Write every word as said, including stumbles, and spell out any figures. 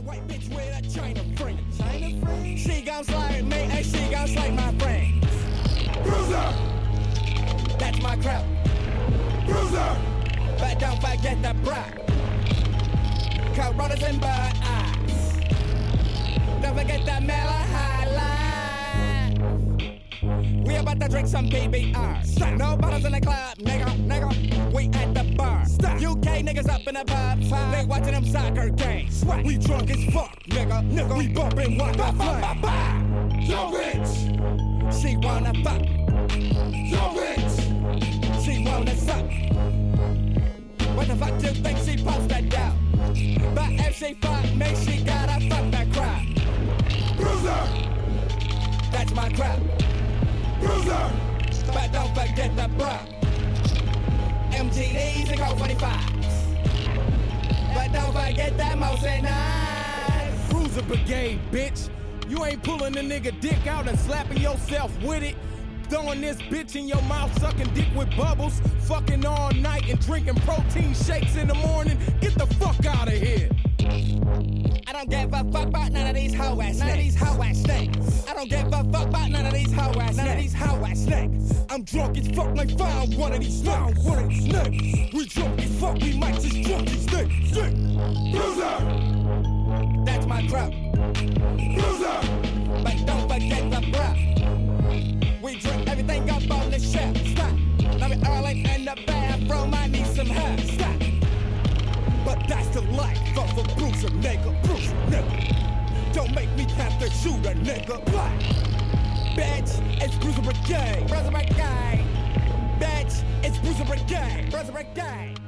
white bitch with a China friend. China friend? She gon' slide me and she gon' slide my friend. Bruiser! That's my crowd. Bruiser! But don't forget the bride. Coronas and bird eyes. Don't forget the Miller High Line. We about to drink some B B R. Stop. No bottles in the club, nigga, nigga. We at the bar. Stop. U K niggas up in the pub. Five. They watching them soccer games. Swat. We drunk as fuck, nigga, nigga. We bumpin' Waka Flame. Yo bitch, she wanna fuck. Yo bitch, she wanna suck. What the fuck do you think she posted out? But if she fuck me, she gotta fuck that crowd. Bruiser, that's my crowd. Bruiser, but don't forget the bra. M G Ds and Colt forty-fives. But don't forget that Mosin knives. Bruiser Brigade, bitch. You ain't pulling a nigga dick out and slapping yourself with it. Throwing this bitch in your mouth, sucking dick with bubbles. Fucking all night and drinking protein shakes in the morning. Get the fuck out of here. I don't give a fuck about none of these hoe ass none of these hoe ass snakes. I don't give a fuck about none of these hoe ass none of these hoe ass snakes. I'm drunk as fuck, like found one of these snakes. One of these snakes. We drunk as fuck, we might just drunk these snakes. Bruiser, that's my crowd. Bruiser, but don't forget the bra. We drink everything up on the shelf. Stop. Let me early in the bathroom. I need some help. Stop. But that's the life of a bruiser, nigga. Bruiser, nigga. Don't make me have to shoot a nigga. Black. Bitch, it's Bruiser Brigade. Bruiser Brigade. Bitch, it's Bruiser Brigade. Bruiser Brigade.